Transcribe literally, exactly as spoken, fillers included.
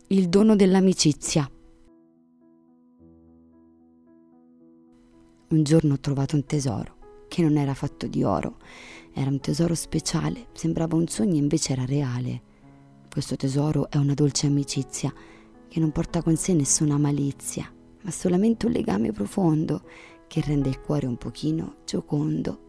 Il dono dell'amicizia. Un giorno ho trovato un tesoro che non era fatto di oro, era un tesoro speciale, sembrava un sogno e invece era reale. Questo tesoro è una dolce amicizia che non porta con sé nessuna malizia, ma solamente un legame profondo che rende il cuore un pochino giocondo.